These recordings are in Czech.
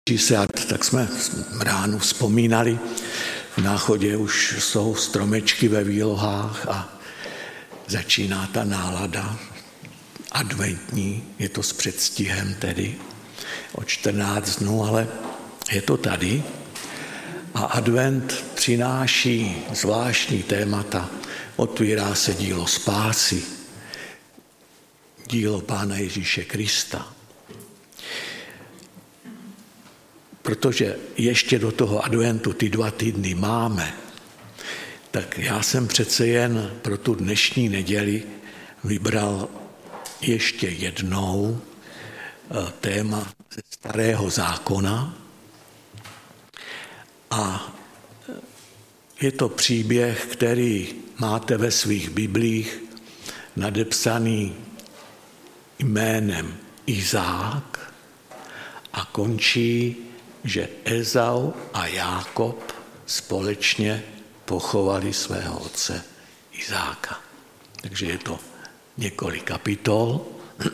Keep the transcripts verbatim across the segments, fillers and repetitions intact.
Tak jsme ráno vzpomínali, v Náchodě už jsou stromečky ve výlohách a začíná ta nálada adventní, je to s předstihem tedy o čtrnáct dnů, ale je to tady a advent přináší zvláštní témata, otvírá se dílo spásy, dílo Pána Ježíše Krista. Protože ještě do toho adventu ty dva týdny máme, tak já jsem přece jen pro tu dnešní neděli vybral ještě jednou téma ze Starého zákona a je to příběh, který máte ve svých biblích nadepsaný jménem Izák a končí, že Ezau a Jákob společně pochovali svého otce Izáka. Takže je to několik kapitol,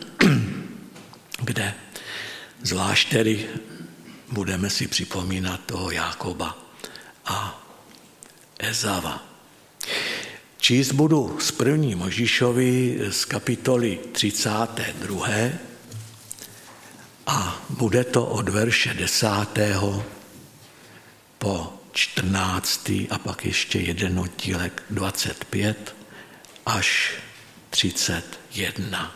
kde zvlášť tedy budeme si připomínat toho Jákoba a Ezava. Číst budu z první Mojžíšovi z kapitoly třicáté druhé a bude to od verše desátého po čtrnáctý a pak ještě jeden oddílek dvacet pět až třicet jedna.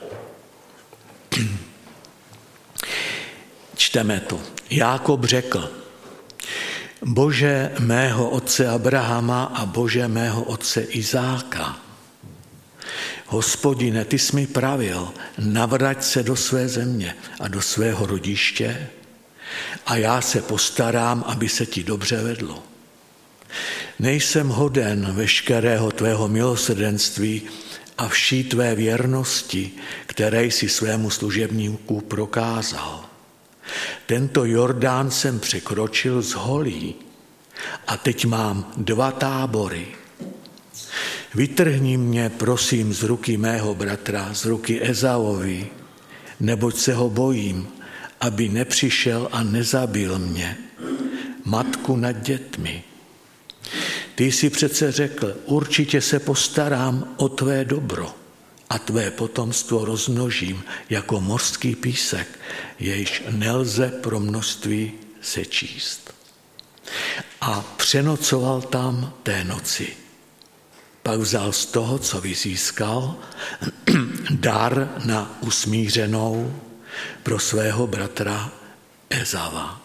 Čteme tu. Jákob řekl: Bože mého otce Abrahama a Bože mého otce Izáka, Hospodine, ty jsi mi pravil, navrať se do své země a do svého rodiště a já se postarám, aby se ti dobře vedlo. Nejsem hoden veškerého tvého milosrdenství a vší tvé věrnosti, které jsi svému služebníku prokázal. Tento Jordán jsem překročil z holí a teď mám dva tábory. Vytrhni mě, prosím, z ruky mého bratra, z ruky Ezauovi, neboť se ho bojím, aby nepřišel a nezabil mě, matku nad dětmi. Ty jsi přece řekl, určitě se postarám o tvé dobro a tvé potomstvo rozmnožím jako mořský písek, jejž nelze pro množství sečíst. A přenocoval tam té noci. Pak vzal z toho, co vyzískal, dar na usmířenou pro svého bratra Ezava.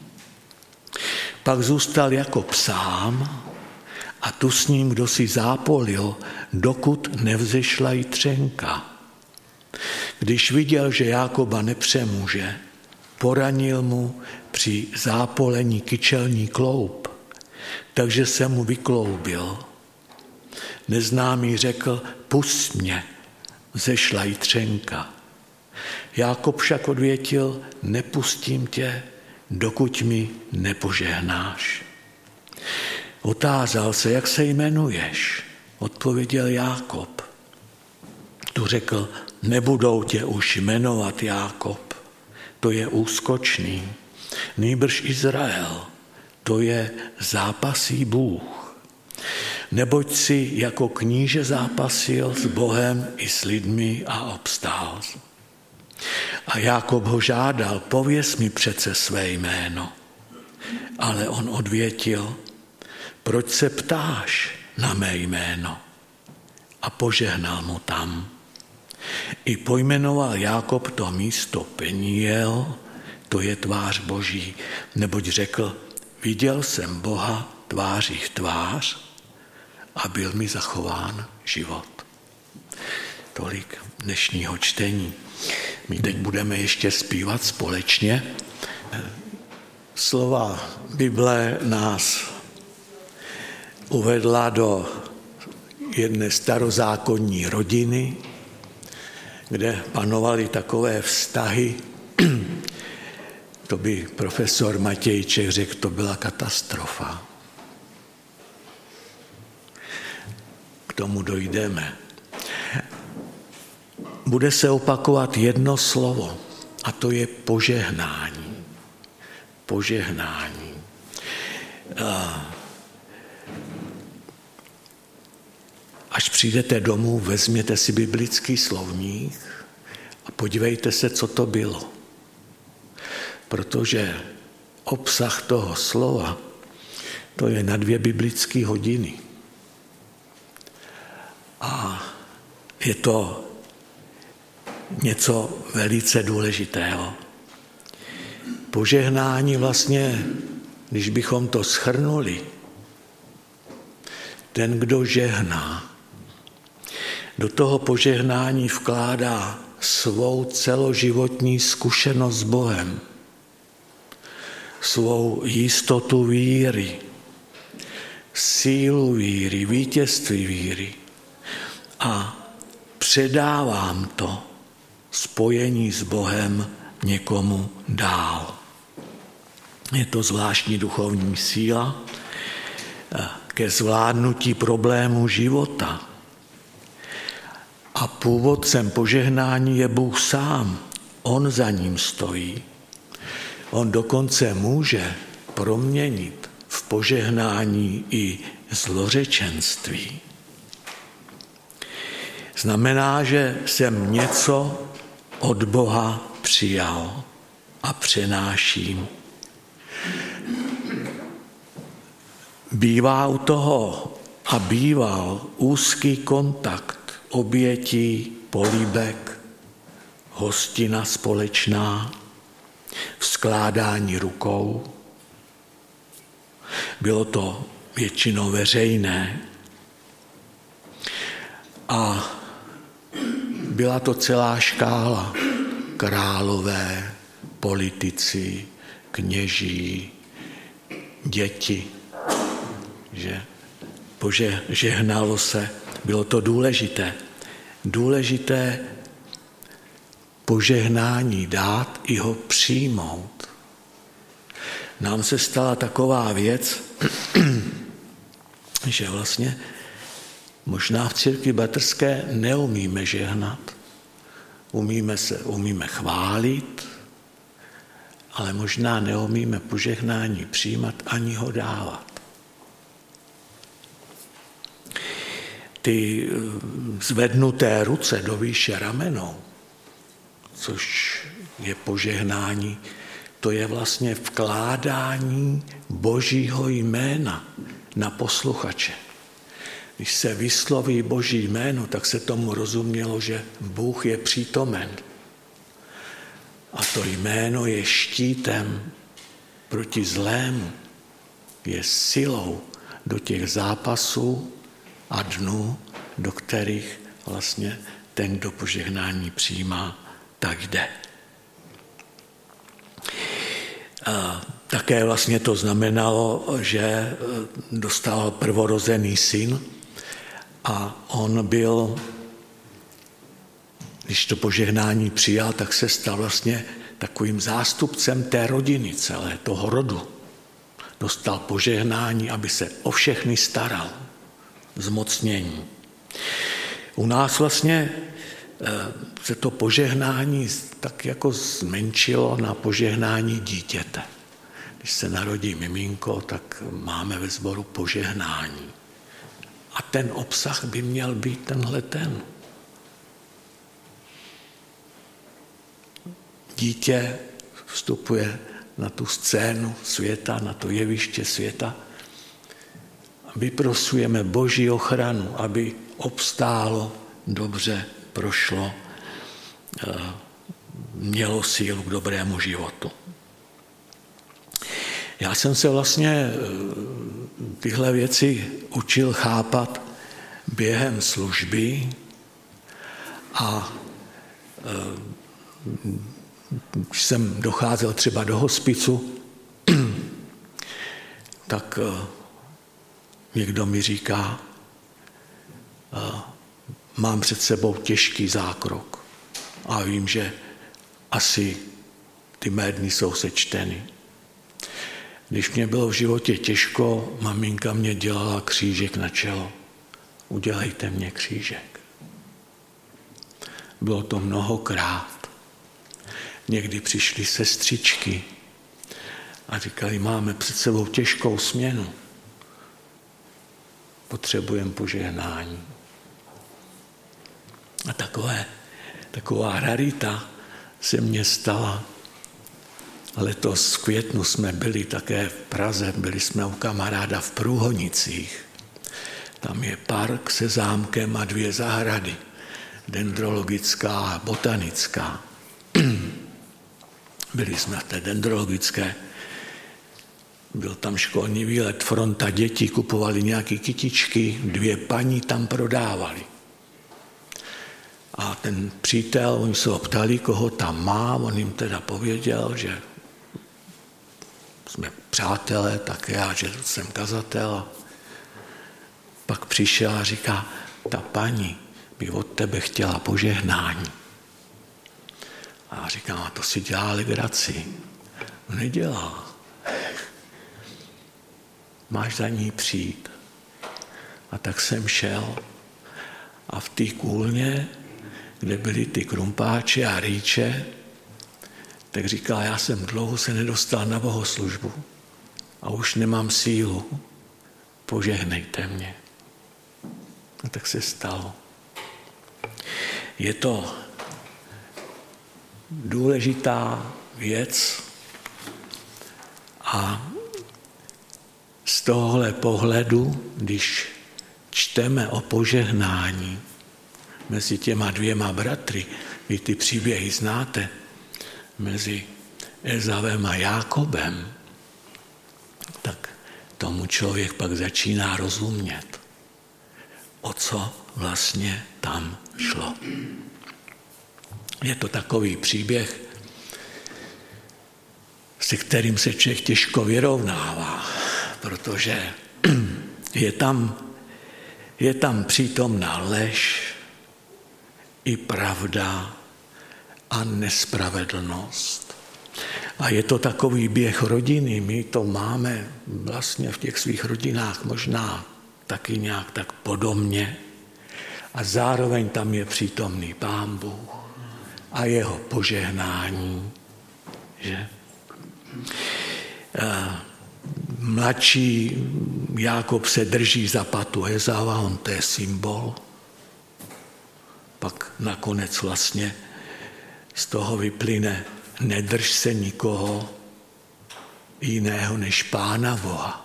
Pak zůstal jako psám a tu s ním kdo si zápolil, dokud nevzešla jitřenka. Když viděl, že Jákoba nepřemůže, poranil mu při zápolení kyčelní kloup, takže se mu vykloubil. Neznámý řekl, pusť mě, vzešla jitřenka. Jákob však odvětil, nepustím tě, dokud mi nepožehnáš. Otázal se, jak se jmenuješ? Odpověděl Jákob. Tu řekl, nebudou tě už jmenovat Jákob, to je úskočný, nýbrž Izrael, to je zápasí Bůh. Neboť si jako kníže zápasil s Bohem i s lidmi a obstál. A Jákob ho žádal, pověz mi přece své jméno. Ale on odvětil, proč se ptáš na mé jméno? A požehnal mu tam. I pojmenoval Jákob to místo Peniel, to je tvář Boží, neboť řekl, viděl jsem Boha tváří v tvář a byl mi zachován život. Tolik dnešního čtení. My teď budeme ještě zpívat společně. Slova Bible nás uvedla do jedné starozákonní rodiny, kde panovaly takové vztahy. To by profesor Matějček řekl, to byla katastrofa. K tomu dojdeme. Bude se opakovat jedno slovo, a to je požehnání. požehnání. Až přijdete domů, vezměte si biblický slovník a podívejte se, co to bylo. Protože obsah toho slova, to je na dvě biblické hodiny. A je to něco velice důležitého. Požehnání vlastně, když bychom to shrnuli, ten, kdo žehná, do toho požehnání vkládá svou celoživotní zkušenost s Bohem, svou jistotu víry, sílu víry, vítězství víry a předávám to spojení s Bohem někomu dál. Je to zvláštní duchovní síla ke zvládnutí problémů života. A původcem požehnání je Bůh sám. On za ním stojí. On dokonce může proměnit v požehnání i zlořečenství. Znamená, že jsem něco od Boha přijal a přenáším. Bývá u toho a býval úzký kontakt obětí, políbek, hostina společná, vzkládání rukou. Bylo to většinou veřejné a byla to celá škála. Králové, politici, kněží, děti, že požehnalo se. Bylo to důležité. Důležité požehnání dát i ho přijmout. Nám se stala taková věc, že vlastně možná v církvi bratrské neumíme žehnat. Umíme se, umíme chválit, ale možná neumíme požehnání přijímat ani ho dávat. Ty zvednuté ruce do výše ramenou, což je požehnání, to je vlastně vkládání Božího jména na posluchače. Když se vysloví Boží jméno, tak se tomu rozumělo, že Bůh je přítomen. A to jméno je štítem proti zlému, je silou do těch zápasů a dnů, do kterých vlastně ten, kdo požehnání přijímá, tak jde. A také vlastně to znamenalo, že dostal prvorozený syn a on byl, když to požehnání přijal, tak se stal vlastně takovým zástupcem té rodiny celé, toho rodu. Dostal požehnání, aby se o všechny staral. Zmocnění. U nás vlastně se to požehnání tak jako zmenšilo na požehnání dítěte. Když se narodí miminko, tak máme ve sboru požehnání. A ten obsah by měl být tenhle ten. Dítě vstupuje na tu scénu světa, na to jeviště světa. Vyprosujeme Boží ochranu, aby obstálo, dobře prošlo, mělo sílu k dobrému životu. Já jsem se vlastně tyhle věci učil chápat během služby a když jsem docházel třeba do hospicu, tak někdo mi říká, mám před sebou těžký zákrok a vím, že asi ty mé dny jsou sečteny. Když mě bylo v životě těžko, maminka mě dělala křížek na čelo. Udělejte mě křížek. Bylo to mnohokrát. Někdy přišly sestřičky a říkali, máme před sebou těžkou směnu. Potřebujeme požehnání. A takové, taková rarita se mně stala. Letos v květnu jsme byli také v Praze, byli jsme u kamaráda v Průhonicích. Tam je park se zámkem a dvě zahrady, dendrologická a botanická. Byli jsme v té dendrologické, byl tam školní výlet, fronta dětí, kupovali nějaké kytičky, dvě paní tam prodávali. A ten přítel, oni se ho ptali, koho tam má, on jim teda pověděl, že jsme přátelé, tak já, že jsem kazatel. Pak přišel a říká, ta paní by od tebe chtěla požehnání. A říkám, a to si dělá legraci. Nedělá. Máš za ní přijít. A tak jsem šel a v té kůlně, kde byly ty krumpáče a rýče, tak říkal, já jsem dlouho se nedostal na bohoslužbu a už nemám sílu. Požehnejte mě. A tak se stalo. Je to důležitá věc a z tohohle pohledu, když čteme o požehnání mezi těma dvěma bratry, vy ty příběhy znáte, mezi Ezavem a Jákobem, tak tomu člověk pak začíná rozumět, o co vlastně tam šlo. Je to takový příběh, se kterým se člověk těžko vyrovnává, protože je tam, je tam přítomná lež i pravda a nespravedlnost. A je to takový běh rodiny, my to máme vlastně v těch svých rodinách možná taky nějak tak podobně. A zároveň tam je přítomný Pán Bůh a jeho požehnání. Že? Mladší Jákob se drží za patu Ezava, on to je symbol. Pak nakonec vlastně z toho vyplyne, nedrž se nikoho jiného než Pána Boha.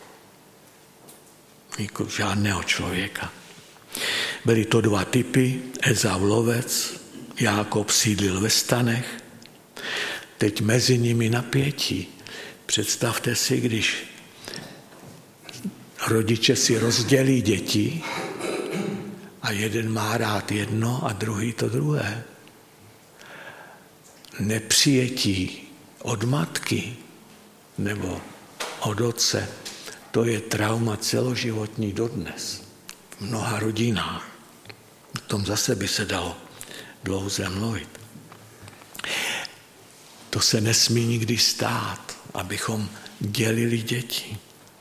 Jako žádného člověka. Byly to dva typy, Ezav lovec, Jákob sídlil ve stanech. Teď mezi nimi napětí. Představte si, když rodiče si rozdělí děti a jeden má rád jedno a druhý to druhé. Nepřijetí od matky nebo od otce, to je trauma celoživotní dodnes. V mnoha rodinách. O tom zase by se dalo dlouze mluvit. To se nesmí nikdy stát, abychom dělili děti.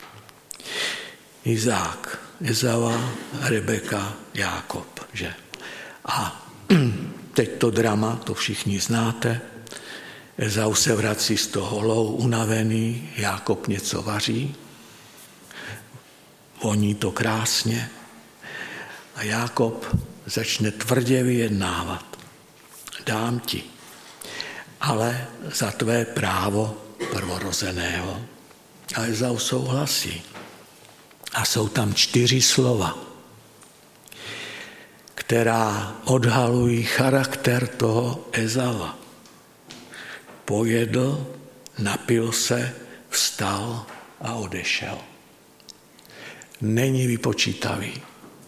Izák, Ezava, Rebeka, Jákob. Že? A teď to drama, to všichni znáte. Ezau se vrací z toho lou unavený, Jákob něco vaří. Voní to krásně. A Jákob začne tvrdě vyjednávat. Dám ti, ale za tvé právo prvorozeného. A Ezau souhlasí. A jsou tam čtyři slova, která odhalují charakter toho Ezava. Pojedl, napil se, vstal a odešel. Není vypočítavý.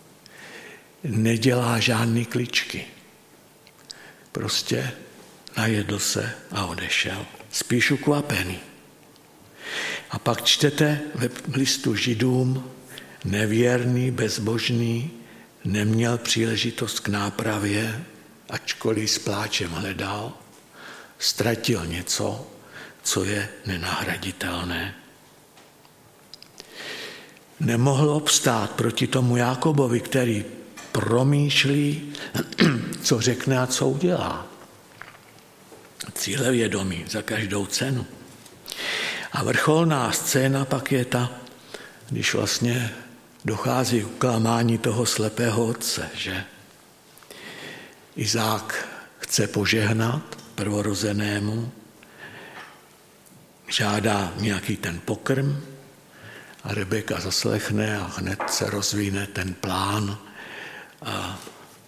Nedělá žádný kličky. Prostě najedl se a odešel. Spíš ukvapený. A pak čtete v listu Židům, nevěrný, bezbožný, neměl příležitost k nápravě, ačkoliv s pláčem hledal, ztratil něco, co je nenahraditelné. Nemohl obstát proti tomu Jákobovi, který promýšlí, co řekne a co udělá. Cílevědomí za každou cenu. A vrcholná scéna pak je ta, když vlastně dochází k klamání toho slepého otce, že Izák chce požehnat prvorozenému, žádá nějaký ten pokrm a Rebeka zaslechne a hned se rozvíne ten plán a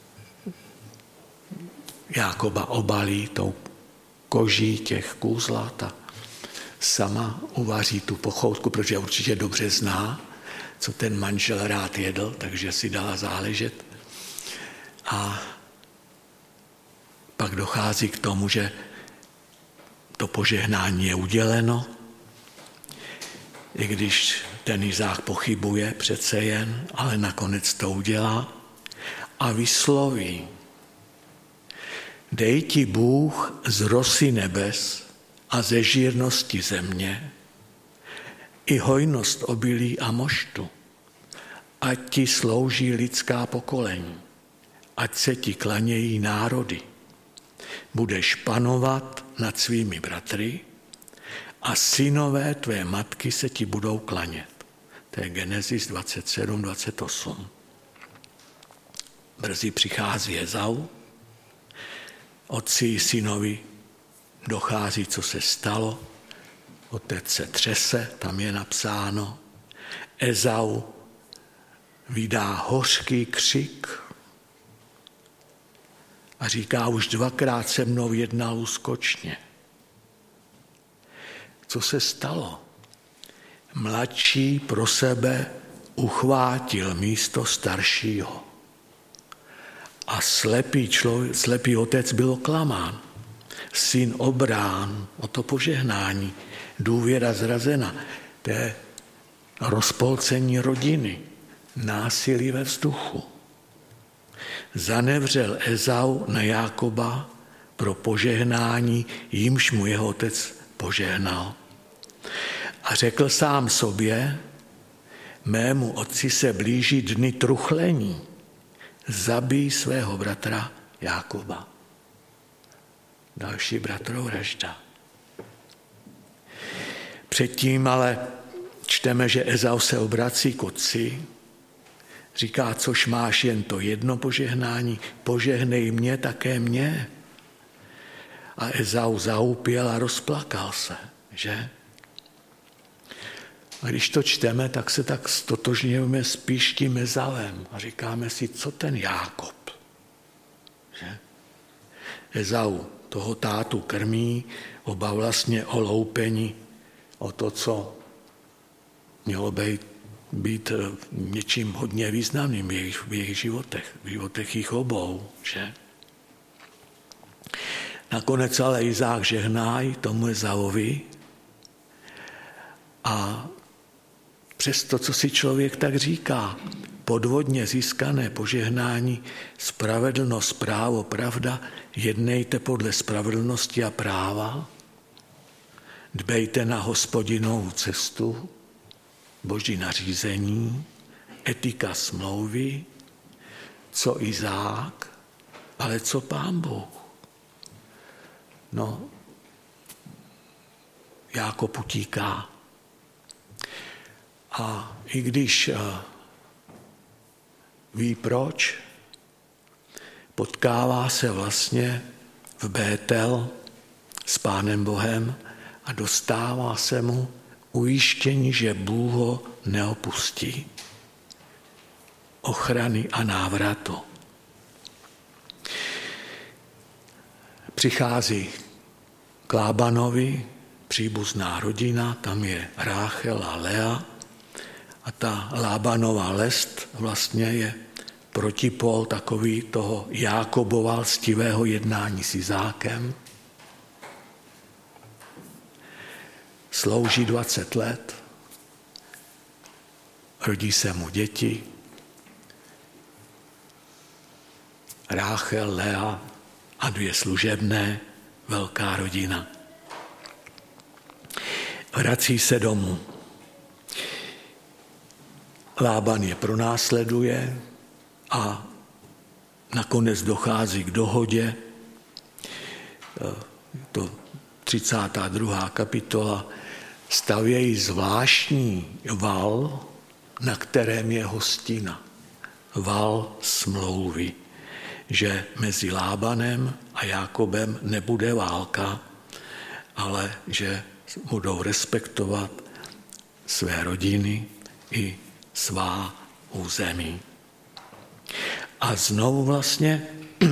Jákoba obalí tou koží těch kůzlat a sama uvaří tu pochoutku, protože určitě dobře zná, co ten manžel rád jedl, takže si dala záležet. A pak dochází k tomu, že to požehnání je uděleno, i když ten Izák pochybuje přece jen, ale nakonec to udělá a vysloví: dej ti Bůh z rosy nebes a ze žírnosti země i hojnost obilí a moštu, ať ti slouží lidská pokolení, ať se ti klanějí národy. Budeš panovat nad svými bratry a synové tvé matky se ti budou klanět. To je Genesis dvacet sedm dvacet osm. Brzy přichází Ezau, otci i synovi dochází, co se stalo, otec se třese, tam je napsáno. Ezau vydá hořký křik a říká: už dvakrát se mnou jednal úskočně. Co se stalo? Mladší pro sebe uchvátil místo staršího. A slepý, člověk, slepý otec byl oklamán. Syn obrán o to požehnání. Důvěra zrazena. To je rozpolcení rodiny. Násilí ve vzduchu. Zanevřel Ezau na Jákoba pro požehnání, jímž mu jeho otec požehnal. A řekl sám sobě: mému otci se blíží dny truchlení. Zabij svého bratra Jákoba. Další bratrovražda. Předtím ale čteme, že Ezau se obrací k otci, říká: což máš jen to jedno požehnání, požehnej mě také mě. A Ezau zaupěl a rozplakal se, že? A když to čteme, tak se tak stotožňujeme spíš tím Ezauem a říkáme si, co ten Jákob, že? Ezau toho tátu krmí, oba vlastně oloupeni o to, co mělo být, být něčím hodně významným v jejich, v jejich životech, v životech jich obou, že? Nakonec ale Izák žehná tomu Ezauovi a přes to, co si člověk tak říká, podvodně získané požehnání, spravedlnost, právo, pravda, jednejte podle spravedlnosti a práva, dbejte na Hospodinovou cestu, Boží nařízení, etika smlouvy, co Izák, ale co Pán Bůh. No, Jákob utíká. A i když ví proč, potkává se vlastně v Bétel s Pánem Bohem a dostává se mu ujištění, že Bůh ho neopustí. Ochrany a návratu. Přichází k Lábanovi příbuzná rodina, tam je Ráchel a Lea a ta Lábanova lest vlastně je protipol takový toho Jákobova lstivého jednání s Izákem. Slouží dvacet let, rodí se mu děti, Ráchel, Lea a dvě služebné, velká rodina. Vrací se domů. Lában je pronásleduje a nakonec dochází k dohodě. To třicátá druhá kapitola, stavějí zvláštní val, na kterém je hostina. Val smlouvy, že mezi Lábanem a Jákobem nebude válka, ale že budou respektovat své rodiny i svá území. A znovu vlastně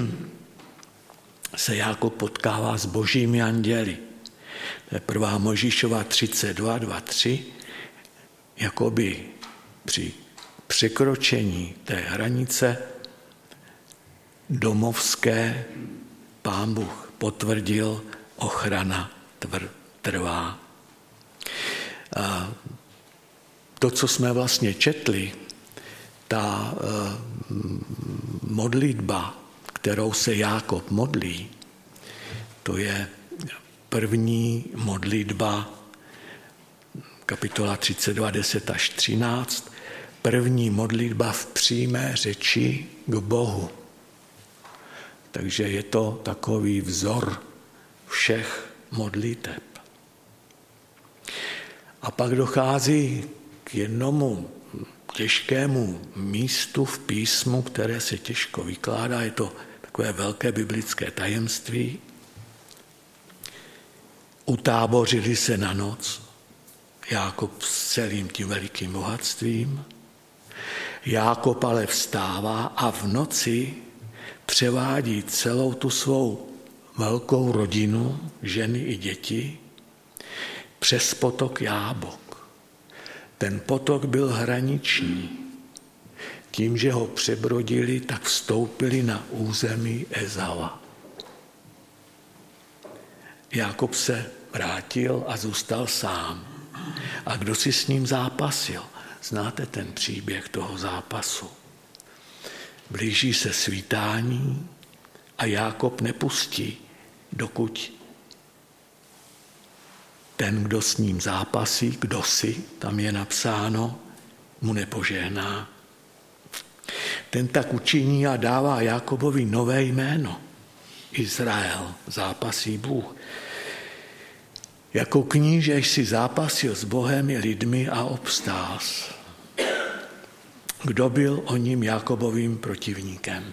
se Jákob potkává s božími anděli. To je prvá Mojžíšova třicet dva, dva, tři, jakoby při překročení té hranice domovské Pán Bůh potvrdil, ochrana tvr, trvá. A to, co jsme vlastně četli, ta modlitba, kterou se Jákob modlí, to je první modlitba, kapitola třicet dva, deset až třináct, první modlitba v přímé řeči k Bohu. Takže je to takový vzor všech modliteb. A pak dochází k jednomu těžkému místu v písmu, které se těžko vykládá. Je to takové velké biblické tajemství. Utábořili se na noc Jákob s celým tím velikým bohatstvím. Jákob ale vstává a v noci převádí celou tu svou velkou rodinu, ženy i děti, přes potok Jábok. Ten potok byl hraniční. Tím, že ho přebrodili, tak vstoupili na území Ezava. Jákob se vrátil a zůstal sám. A kdo si s ním zápasil? Znáte ten příběh toho zápasu. Blíží se svítání a Jákob nepustí, dokud ten, kdo s ním zápasí, kdo si, tam je napsáno, mu nepožehná. Ten tak učiní a dává Jákobovi nové jméno. Izrael, zápasí Bůh. Jako kníže si zápasil s Bohem i lidmi a obstál. Kdo byl o ním Jákobovým protivníkem?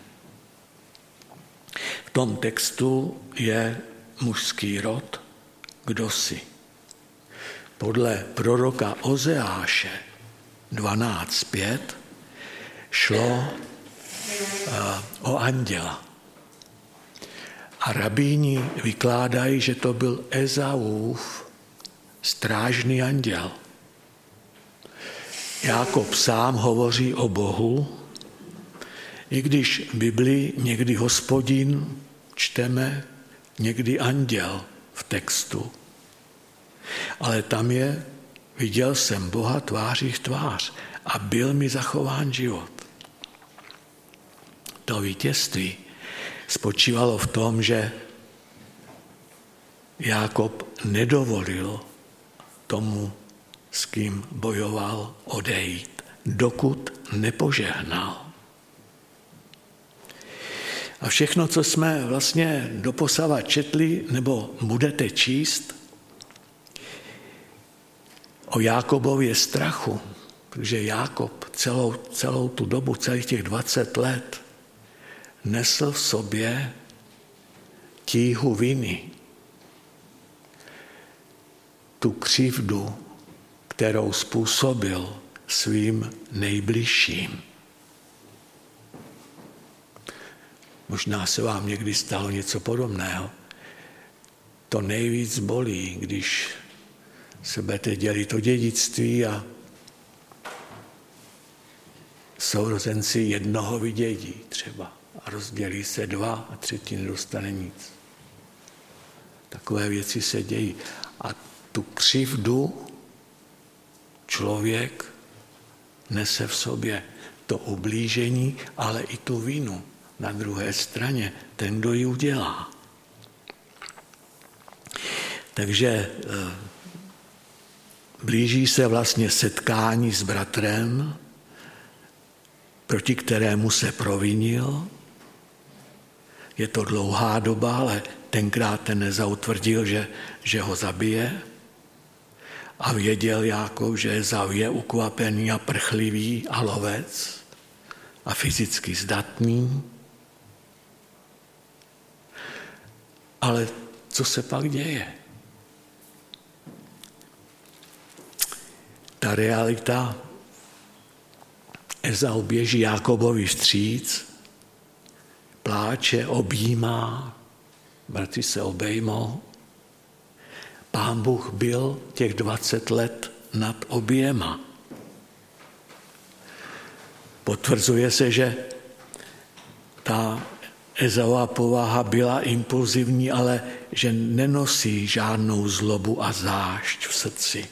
V tom textu je mužský rod, kdo si. Podle proroka Ozeáše dvanáct pět šlo o anděla. A rabíni vykládají, že to byl Ezavův strážný anděl. Jákob sám hovoří o Bohu, i když v Biblii někdy Hospodin čteme, někdy anděl v textu. Ale tam je, viděl jsem Boha tváří v tvář a byl mi zachován život. To vítězství spočívalo v tom, že Jákob nedovolil tomu, s kým bojoval, odejít, dokud nepožehnal. A všechno, co jsme vlastně doposavad četli, nebo budete číst, o Jákobově strachu, protože Jákob celou, celou tu dobu, celých těch dvacet let, nesl v sobě tíhu viny. Tu křivdu, kterou způsobil svým nejbližším. Možná se vám někdy stalo něco podobného. To nejvíc bolí, když se budete dělit to dědictví a sourozenci jednoho vydědí třeba a rozdělí se dva a třetí nedostane nic. Takové věci se dějí. A tu křivdu člověk nese v sobě, to ublížení, ale i tu vinu na druhé straně, ten, kdo ji udělá. Takže blíží se vlastně setkání s bratrem, proti kterému se provinil. Je to dlouhá doba, ale tenkrát ten nezautvrdil, že, že ho zabije. a věděl Jákob, že Ezau je ukvapený a prchlivý a lovec a fyzicky zdatný. Ale co se pak děje? Ta realita, Ezau běží Jákobovi vstříc, pláče, objímá, bratři se obejmou. Pán Bůh byl těch dvacet let nad oběma. Potvrzuje se, že ta Ezaova povaha byla impulzivní, ale že nenosí žádnou zlobu a zášť v srdci.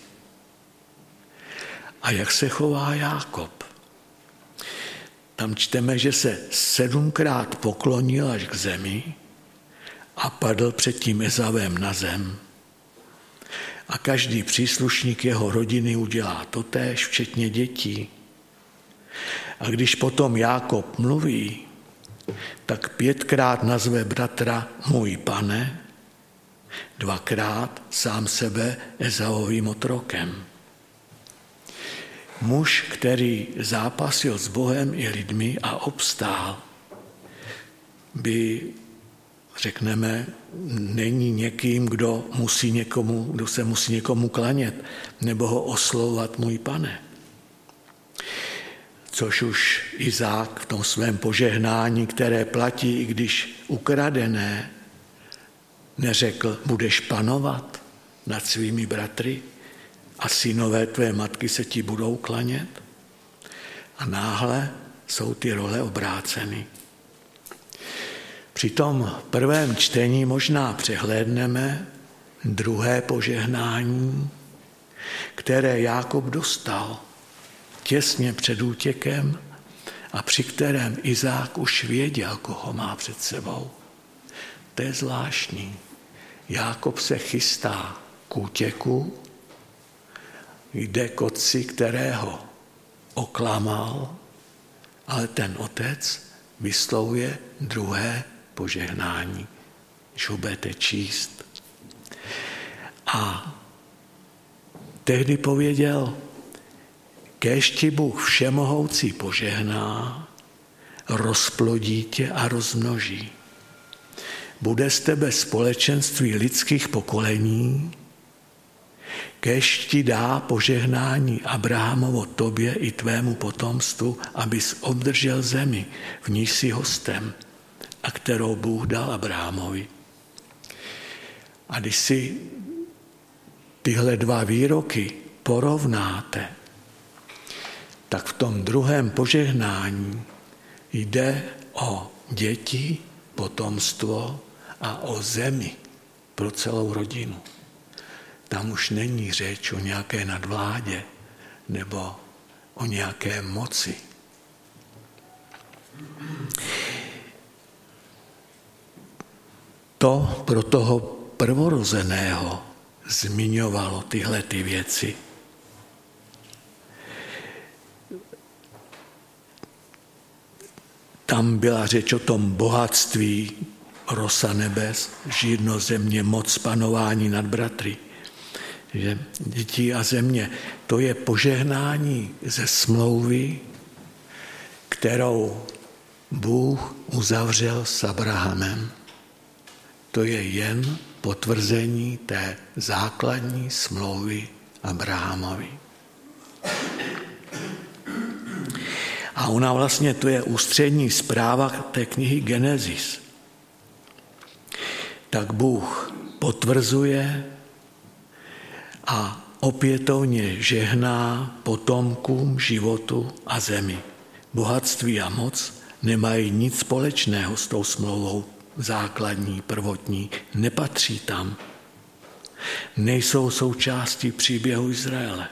A jak se chová Jákob? Tam čteme, že se sedmkrát poklonil až k zemi a padl před tím Ezavem na zem. A každý příslušník jeho rodiny udělá totéž, včetně dětí. A když potom Jákob mluví, tak pětkrát nazve bratra můj pane, dvakrát sám sebe Ezaovým otrokem. Muž, který zápasil s Bohem i lidmi a obstál, by, řekneme, není někým, kdo, musí někomu, kdo se musí někomu klanět nebo ho oslovovat můj pane. Což už Izák v tom svém požehnání, které platí, i když ukradené, neřekl, budeš panovat nad svými bratry a synové tvé matky se ti budou klanět. A náhle jsou ty role obráceny. Při tom prvém čtení možná přehlédneme druhé požehnání, které Jákob dostal těsně před útěkem a při kterém Izák už věděl, koho má před sebou. To je zvláštní. Jákob se chystá k útěku, jde k otci, kterého oklamal, ale ten otec vyslovuje druhé požehnání, když ho budete číst. A tehdy pověděl, kéž ti Bůh všemohoucí požehná, rozplodí tě a rozmnoží. Bude z tebe společenství lidských pokolení, kéž ti dá požehnání Abrahamovo tobě i tvému potomstvu, abys obdržel zemi, v níž jsi hostem, a kterou Bůh dal Abrahamovi. A když si tyhle dva výroky porovnáte, tak v tom druhém požehnání jde o děti, potomstvo a o zemi pro celou rodinu. Tam už není řeč o nějaké nadvládě nebo o nějaké moci. To pro toho prvorozeného zmiňovalo tyhle ty věci. Tam byla řeč o tom bohatství, rosa nebes, žírno země, moc panování nad bratry. Že děti a země, to je požehnání ze smlouvy, kterou Bůh uzavřel s Abrahamem. To je jen potvrzení té základní smlouvy Abrahamovi. A ona vlastně, to je ústřední zpráva té knihy Genesis. Tak Bůh potvrzuje a opětovně žehná potomkům životu a zemi. Bohatství a moc nemají nic společného s tou smlouvou základní, prvotní, nepatří tam. Nejsou součástí příběhu Izraele.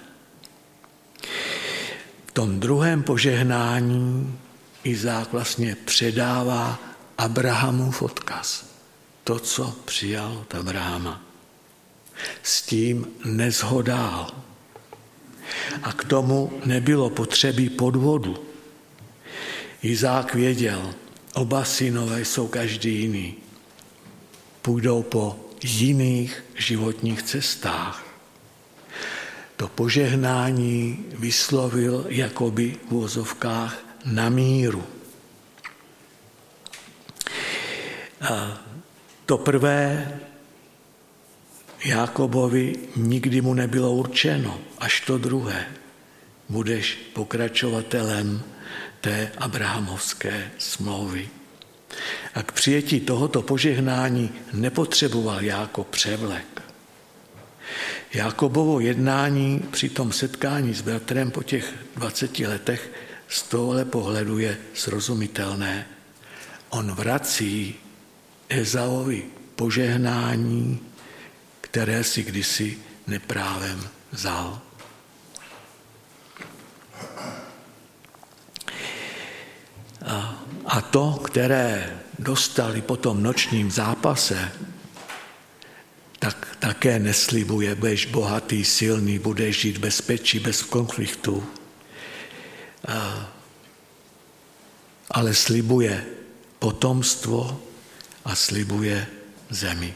V tom druhém požehnání Izák vlastně předává Abrahamův odkaz. To, co přijal od Abrahama. S tím nezhodál. A k tomu nebylo potřeby podvodu. Izák věděl, oba synové jsou každý jiný. Půjdou po jiných životních cestách. to požehnání vyslovil jakoby v uvozovkách na míru. A to prvé Jákobovi nikdy mu nebylo určeno, až to druhé. Budeš pokračovatelem té abrahamovské smlouvy. A k přijetí tohoto požehnání nepotřeboval Jákob převlek. Jákobovo jednání při tom setkání s bratrem po těch dvaceti letech z tohohle pohledu je srozumitelné. On vrací Ezaovi požehnání, které si kdysi neprávem vzal. A to, které dostali po tom nočním zápase, tak také neslibuje, budeš bohatý, silný, budeš žít bez bezpečí, bez konfliktu. Ale slibuje potomstvo a slibuje zemi.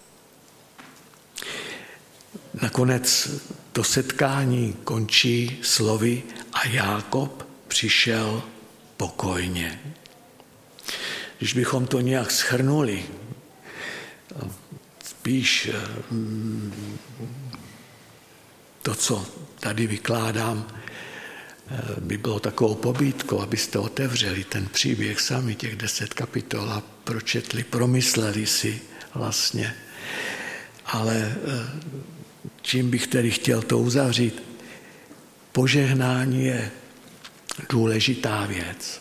Nakonec to setkání končí slovy a Jákob přišel pokojně. Když bychom to nějak shrnuli, spíš to, co tady vykládám, by bylo takovou pobídkou, abyste otevřeli ten příběh sami, těch deset kapitol a pročetli, promysleli si vlastně. Ale čím bych tedy chtěl to uzavřít? Požehnání je důležitá věc.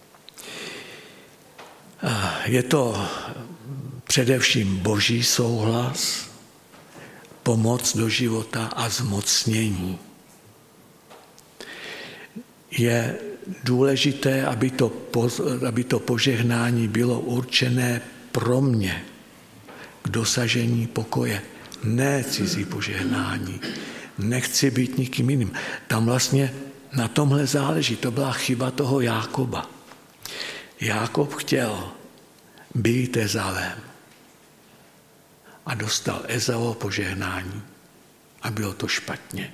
Je to především boží souhlas, pomoc do života a zmocnění. Je důležité, aby to, aby to požehnání bylo určené pro mě k dosažení pokoje. Ne cizí požehnání. Nechci být nikým jiným. Tam vlastně na tomhle záleží. To byla chyba toho Jákoba. Jákob chtěl být Ezavem a dostal Ezavovo požehnání a bylo to špatně.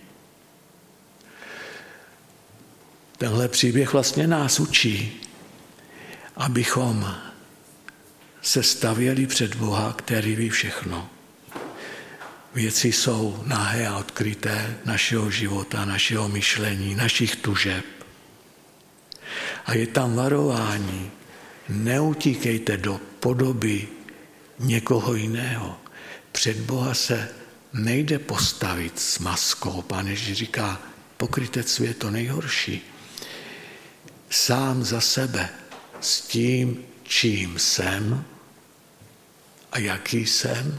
Tenhle příběh vlastně nás učí, abychom se stavěli před Boha, který ví všechno. Věci jsou nahé a odkryté našeho života, našeho myšlení, našich tužeb. A je tam varování. Neutíkejte do podoby někoho jiného. Před Boha se nejde postavit s maskou. Pán Ježíš říká, pokrytectví je to nejhorší. Sám za sebe, s tím, čím jsem a jaký jsem,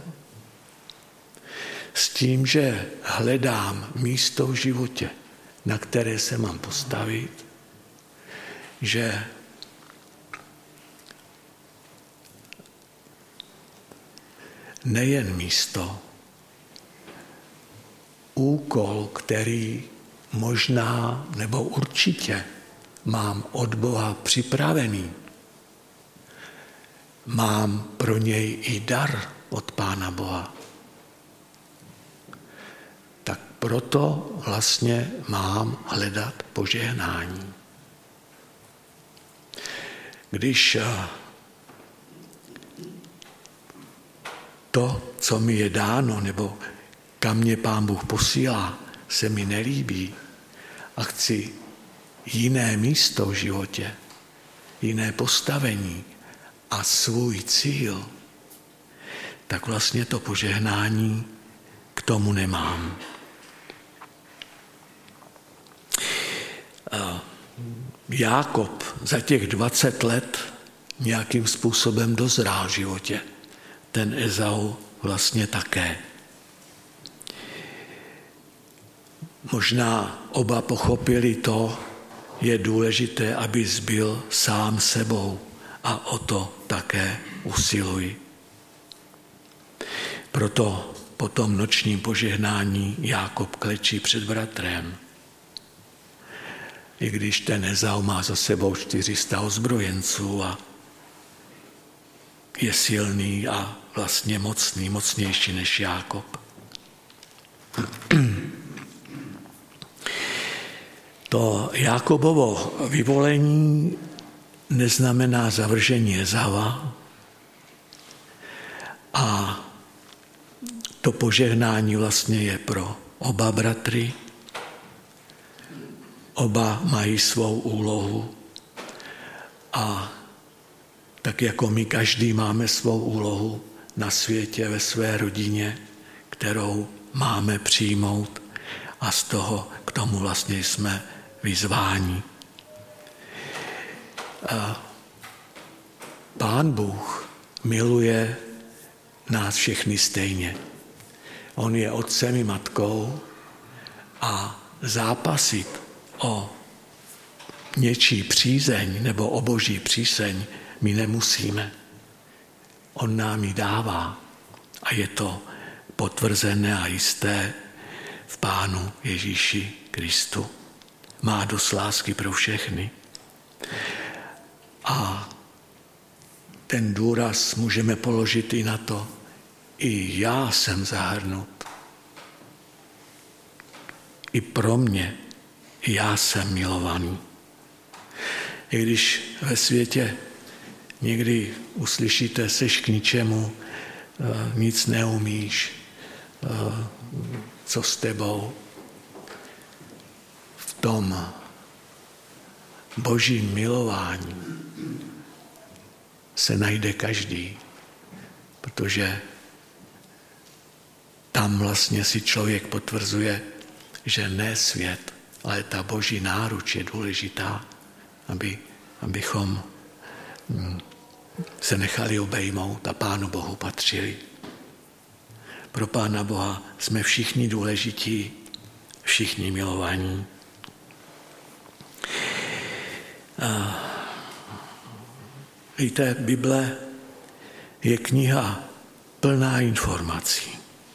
s tím, že hledám místo v životě, na které se mám postavit, že nejen místo, úkol, který možná nebo určitě mám od Boha připravený. Mám pro něj i dar od Pána Boha. Tak proto vlastně mám hledat požehnání. Když to, co mi je dáno, nebo kam mě Pán Bůh posílá, se mi nelíbí a chci jiné místo v životě, jiné postavení a svůj cíl, tak vlastně to požehnání k tomu nemám. Jákob za těch dvacet let nějakým způsobem dozrál v životě. Ten Ezau vlastně také. Možná oba pochopili to, je důležité, aby zbyl sám sebou a o to také usiluji. Proto po tom nočním požehnání Jákob klečí před bratrem. I když ten Ezau má za sebou čtyři sta ozbrojenců a je silný a vlastně mocný, mocnější než Jákob. To Jákobovo vyvolení neznamená zavržení Ezava a to požehnání vlastně je pro oba bratry. Oba mají svou úlohu a tak jako my každý máme svou úlohu na světě, ve své rodině, kterou máme přijmout a z toho k tomu vlastně jsme vyzváni. A Pán Bůh miluje nás všechny stejně. On je otcem i matkou a zápasit o něčí přízeň nebo o Boží přízeň my nemusíme. On nám ji dává a je to potvrzené a jisté v Pánu Ježíši Kristu. Má dost lásky pro všechny. A ten důraz můžeme položit i na to, i já jsem zahrnut. I pro mě, i já jsem milovaný. I když ve světě někdy uslyšíte, seš k ničemu, nic neumíš, co s tebou. V tom Božím milování se najde každý, protože tam vlastně si člověk potvrzuje, že ne svět, ale ta Boží náruč je důležitá, aby, abychom se nechali obejmout a Pánu Bohu patřili. Pro Pána Boha jsme všichni důležití, všichni milovaní. A víte, Bible je kniha plná informací.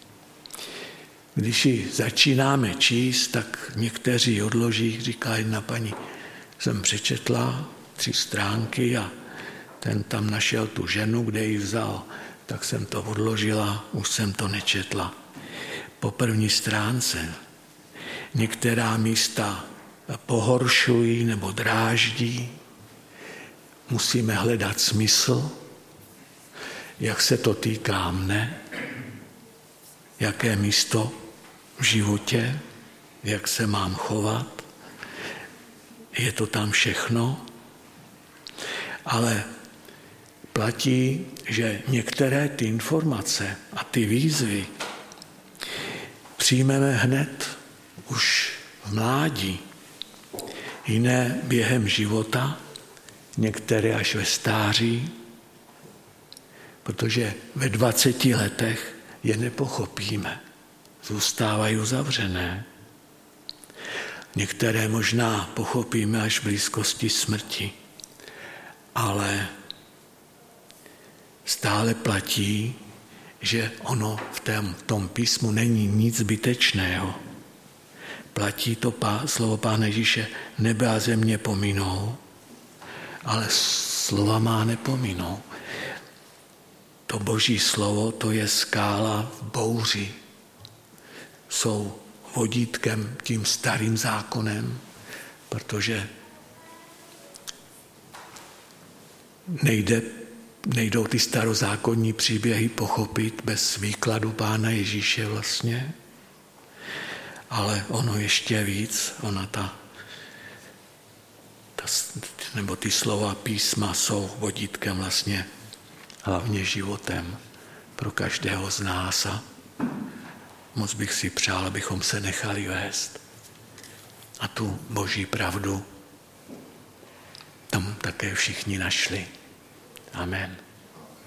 Když ji začínáme číst, tak někteří odloží, říká jedna paní, jsem přečetla tři stránky a ten tam našel tu ženu, kde ji vzal, tak jsem to odložila, už jsem to nečetla. Po první stránce některá místa pohoršují nebo dráždí, musíme hledat smysl, jak se to týká mne, jaké místo v životě, jak se mám chovat. Je to tam všechno, ale platí, že některé ty informace a ty výzvy přijmeme hned už v mládí, jiné během života, některé až ve stáří, protože ve dvaceti letech je nepochopíme, zůstávají uzavřené. Některé možná pochopíme až v blízkosti smrti, ale stále platí, že ono v tom, v tom písmu není nic zbytečného. Platí to pá, slovo Pána Ježíše, nebe a země pominou, ale slova má nepominou. To Boží slovo, to je skála v bouři. Jsou vodítkem tím starým zákonem, protože nejde, nejdou ty starozákonní příběhy pochopit bez výkladu Pána Ježíše vlastně, ale ono ještě víc, ona ta, ta nebo ty slova písma jsou vodítkem vlastně hlavně životem pro každého z nás a moc bych si přál, abychom se nechali vést a tu Boží pravdu tam také všichni našli. Amen.